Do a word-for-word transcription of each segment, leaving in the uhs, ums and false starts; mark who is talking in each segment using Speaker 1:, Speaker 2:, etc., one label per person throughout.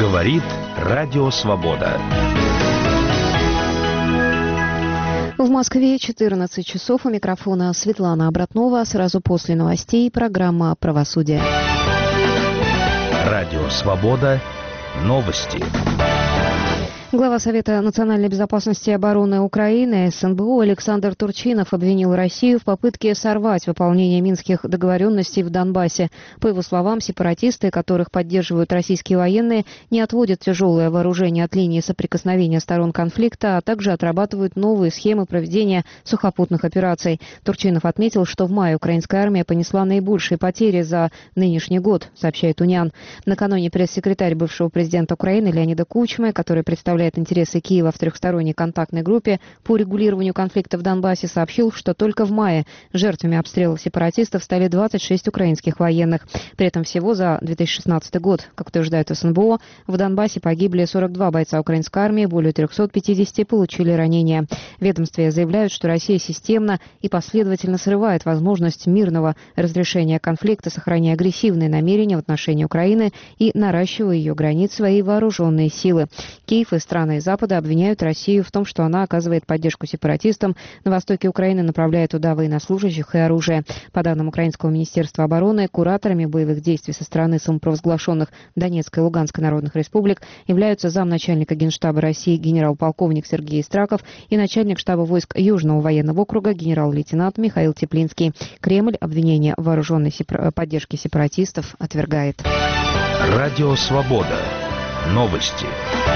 Speaker 1: Говорит Радио Свобода.
Speaker 2: В Москве четырнадцать часов. У микрофона Светлана Обратнова. Сразу после новостей программа «Правосудие».
Speaker 1: Радио Свобода. Новости.
Speaker 2: Глава Совета национальной безопасности и обороны Украины эс эн бэ о Александр Турчинов обвинил Россию в попытке сорвать выполнение минских договоренностей в Донбассе. По его словам, сепаратисты, которых поддерживают российские военные, не отводят тяжелое вооружение от линии соприкосновения сторон конфликта, а также отрабатывают новые схемы проведения сухопутных операций. Турчинов отметил, что в мае украинская армия понесла наибольшие потери за нынешний год, сообщает УНИАН. Накануне пресс-секретарь бывшего президента Украины Леонида Кучмы, который представляет интересы Киева в трехсторонней контактной группе по регулированию конфликта в Донбассе, сообщил, что только в мае жертвами обстрелов сепаратистов стали двадцать шесть украинских военных. При этом всего за две тысячи шестнадцатый год, как утверждает эс эн бэ о, в Донбассе погибли сорок два бойца украинской армии, более триста пятьдесят получили ранения. В ведомстве заявляют, что Россия системно и последовательно срывает возможность мирного разрешения конфликта, сохраняя агрессивные намерения в отношении Украины и наращивая ее границ своей вооруженные силы. Киев и страны Запада обвиняют Россию в том, что она оказывает поддержку сепаратистам, на востоке Украины направляет туда военнослужащих и оружие. По данным Украинского министерства обороны, кураторами боевых действий со стороны самопровозглашенных Донецкой и Луганской народных республик являются замначальника Генштаба России генерал-полковник Сергей Истраков и начальник штаба войск Южного военного округа генерал-лейтенант Михаил Теплинский. Кремль обвинение в вооруженной сепар... поддержке сепаратистов отвергает.
Speaker 1: Радио Свобода. Новости.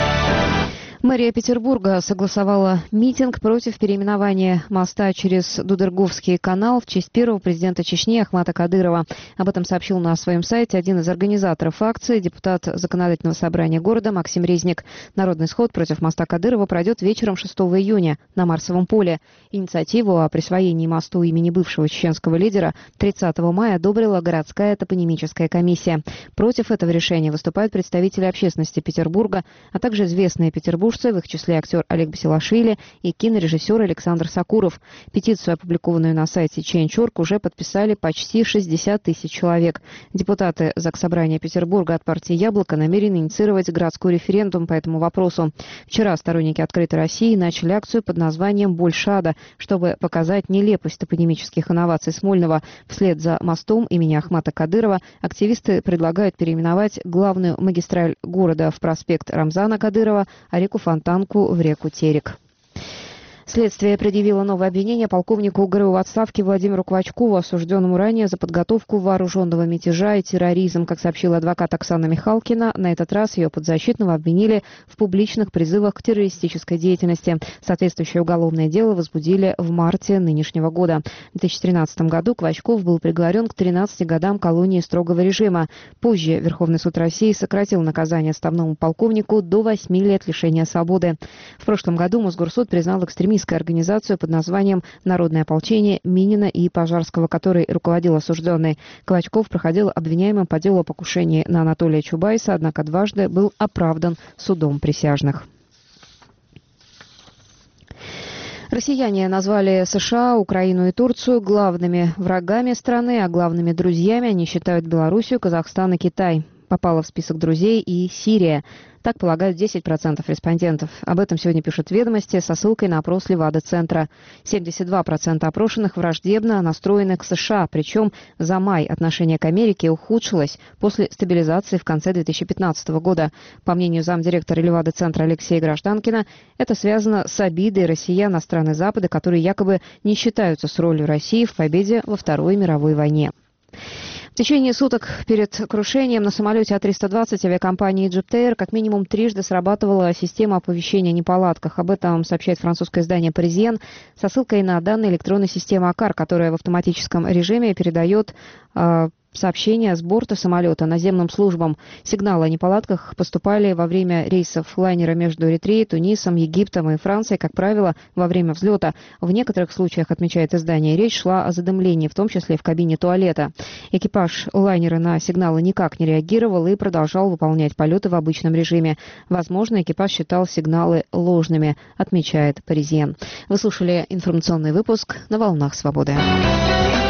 Speaker 2: Мэрия Петербурга согласовала митинг против переименования моста через Дудерговский канал в честь первого президента Чечни Ахмата Кадырова. Об этом сообщил на своем сайте один из организаторов акции, депутат Законодательного собрания города Максим Резник. Народный сход против моста Кадырова пройдет вечером шестого июня на Марсовом поле. Инициативу о присвоении мосту имени бывшего чеченского лидера тридцатого мая одобрила городская топонимическая комиссия. Против этого решения выступают представители общественности Петербурга, а также известные петербуржцы, в их числе актер Олег Басилашвили и кинорежиссер Александр Сакуров. Петицию, опубликованную на сайте Change точка орг, уже подписали почти шестьдесят тысяч человек. Депутаты Заксобрания Петербурга от партии «Яблоко» намерены инициировать городской референдум по этому вопросу. Вчера сторонники «Открытой России» начали акцию под названием «Больше ада», чтобы показать нелепость топонимических инноваций Смольного. Вслед за мостом имени Ахмата Кадырова активисты предлагают переименовать главную магистраль города в проспект Рамзана Кадырова, а реку Фонтанку в реку Терек. Следствие предъявило новое обвинение полковнику ГРУ в отставке Владимиру Квачкову, осужденному ранее за подготовку вооруженного мятежа и терроризм. Как сообщила адвокат Оксана Михалкина, на этот раз ее подзащитного обвинили в публичных призывах к террористической деятельности. Соответствующее уголовное дело возбудили в марте нынешнего года. В две тысячи тринадцатом году Квачков был приговорен к тринадцати годам колонии строгого режима. Позже Верховный суд России сократил наказание отставному полковнику до восьми лет лишения свободы. В прошлом году Мосгорсуд признал экстремистскую организацию под названием «Народное ополчение» Минина и Пожарского, которой руководил осужденный. Квачков проходил обвиняемым по делу о покушении на Анатолия Чубайса, однако дважды был оправдан судом присяжных. Россияне назвали США, Украину и Турцию главными врагами страны, а главными друзьями они считают Белоруссию, Казахстан и Китай. Попала в список друзей и Сирия. Так полагают десять процентов респондентов. Об этом сегодня пишут «Ведомости» со ссылкой на опрос Левада-центра. семьдесят два процента опрошенных враждебно настроены к США, причем за май отношение к Америке ухудшилось после стабилизации в конце две тысячи пятнадцатого года. По мнению замдиректора Левада-центра Алексея Гражданкина, это связано с обидой россиян на страны Запада, которые якобы не считаются с ролью России в победе во Второй мировой войне. В течение суток перед крушением на самолете А триста двадцать авиакомпании Egypt Air как минимум трижды срабатывала система оповещения о неполадках. Об этом сообщает французское издание «Паризьен» со ссылкой на данные электронной системы АКАР, которая в автоматическом режиме передает э, сообщения с борта самолета наземным службам. Сигналы о неполадках поступали во время рейсов лайнера между Эритреей, Тунисом, Египтом и Францией, как правило, во время взлета. В некоторых случаях, отмечает издание, речь шла о задымлении, в том числе в кабине туалета. Экипаж лайнера на сигналы никак не реагировал и продолжал выполнять полеты в обычном режиме. Возможно, экипаж считал сигналы ложными, отмечает Паризьен. Вы слушали информационный выпуск на «Волнах Свободы».